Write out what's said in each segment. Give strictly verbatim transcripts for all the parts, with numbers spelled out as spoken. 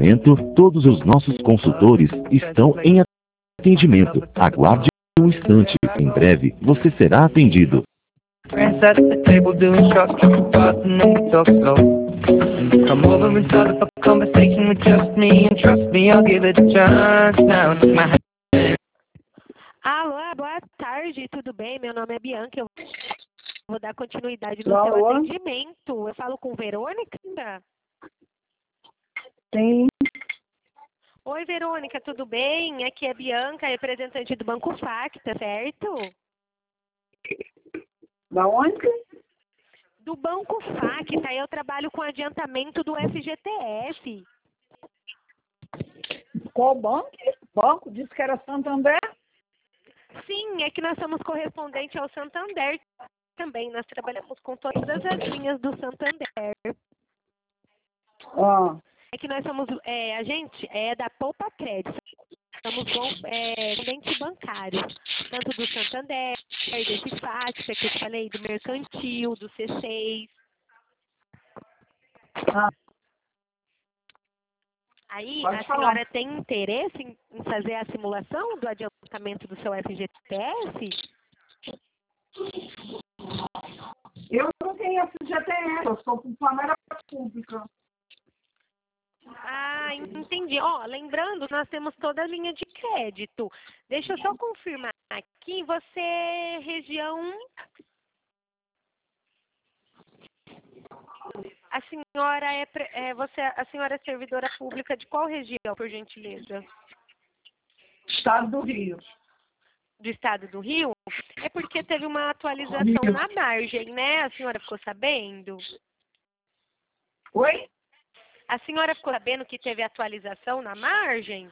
momento, todos os nossos consultores estão em atendimento. Aguarde um instante. Em breve, você será atendido. Friends at the table doing shots, talk about and then we talk slow. And you come over and start up a conversation with just me, and trust me, I'll give it a chance. Now take my hand. Alô, boa tarde, tudo bem? Meu nome é Bianca, eu vou dar continuidade no Alô? seu atendimento. Eu falo com Verônica? Sim. Oi, Verônica, tudo bem? Aqui é Bianca, representante do Banco Facta, certo? Da onde? Do Banco Facta, eu trabalho com adiantamento do F G T S. Qual banco? Banco? Disse que era Santander? Sim, é que nós somos correspondente ao Santander também. Nós trabalhamos com todas as linhas do Santander. Ah, É que nós somos, é, a gente é da Poupa Crédito. Somos bom, é, correspondentes bancários, tanto do Santander, desse Facta que eu te falei, do Mercantil, do C seis. ah, Aí, Pode a falar. senhora tem interesse em, em fazer a simulação do adiantamento do seu F G T S? eu não tenho F G T S, eu sou funcionária pública. Ah, entendi. Ó, lembrando, nós temos toda a linha de crédito. Deixa eu só confirmar aqui, você é região... A senhora é, pre- é, você, a senhora é servidora pública de qual região, por gentileza? Estado do Rio. Do estado do Rio? É porque teve uma atualização Rio. na margem, né? A senhora ficou sabendo? Oi? A senhora ficou sabendo que teve atualização na margem?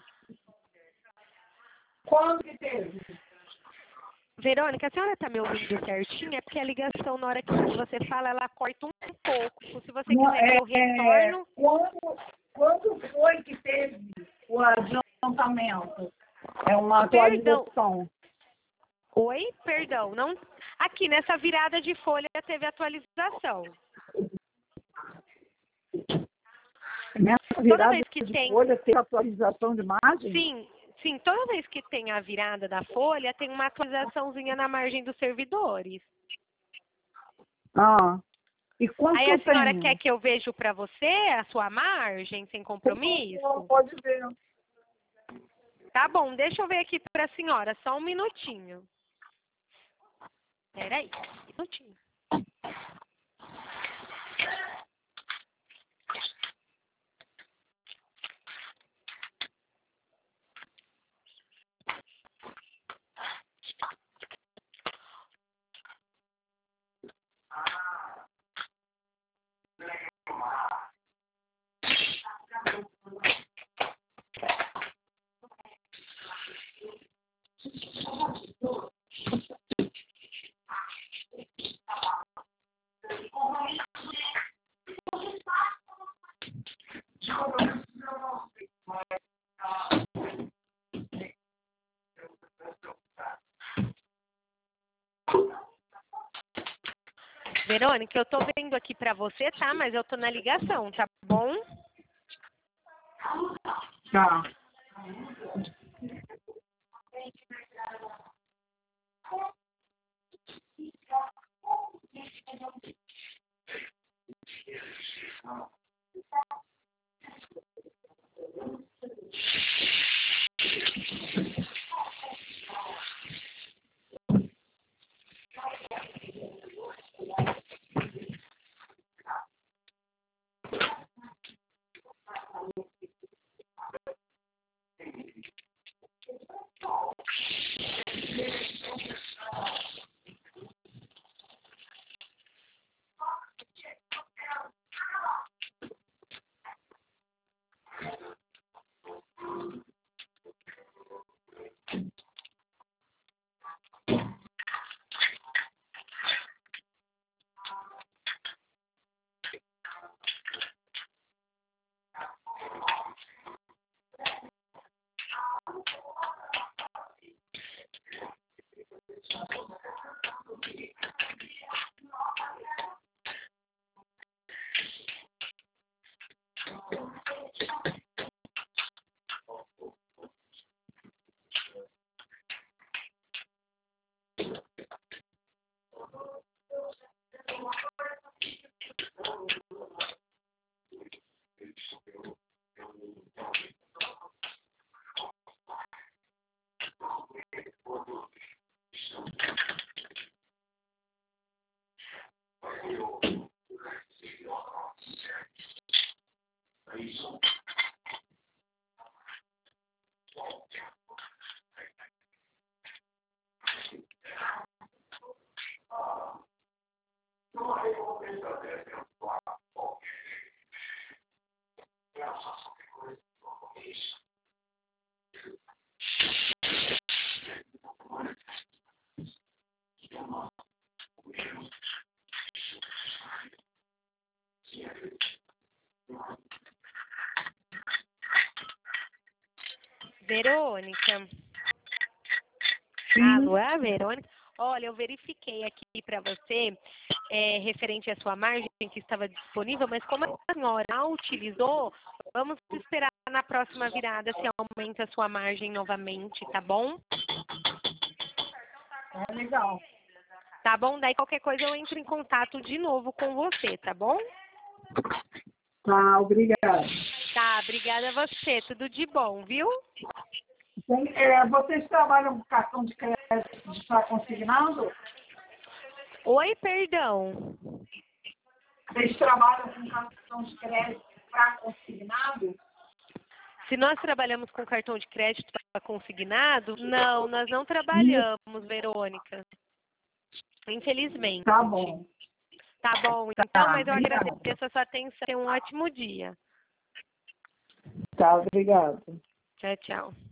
Quando que teve? Verônica, a senhora está me ouvindo certinho? É porque a ligação, na hora que você fala, ela corta um pouco. Se você Não, quiser que eu é, retorno... quando, quando foi que teve o adiantamento? É uma Perdão. atualização. Oi? Perdão. Não... Aqui, nessa virada de folha, teve atualização. Nessa virada vez que de tem- folha, tem atualização de margem? Sim, sim. Toda vez que tem a virada da folha, tem uma atualizaçãozinha na margem dos servidores. Ah. E quanto Aí a senhora tem? quer que eu veja para você a sua margem, sem compromisso? Pode ver. Tá bom, deixa eu ver aqui para a senhora, só um minutinho. Peraí, um minutinho. Verônica, eu tô vendo aqui para você, tá? Mas eu tô na ligação, tá bom? Tá. Verônica. Sim. Alô, é a Verônica? Olha, eu verifiquei aqui para você, é, referente à sua margem que estava disponível, mas como a senhora não utilizou, vamos esperar na próxima virada se aumenta a sua margem novamente, tá bom? É legal. Tá bom? Daí qualquer coisa eu entro em contato de novo com você, tá bom? Tá, obrigada. Tá, obrigada a você. Tudo de bom, viu? Tem, é, vocês trabalham com cartão de crédito para consignado? Oi, perdão. Vocês trabalham com cartão de crédito para consignado? Se nós trabalhamos com cartão de crédito para consignado, não, nós não trabalhamos, Verônica. Infelizmente. Tá bom. Tá bom, então, Tá, mas eu obrigada. agradeço a sua atenção. Tenha um ótimo dia. Tá, obrigada. Tchau, tchau.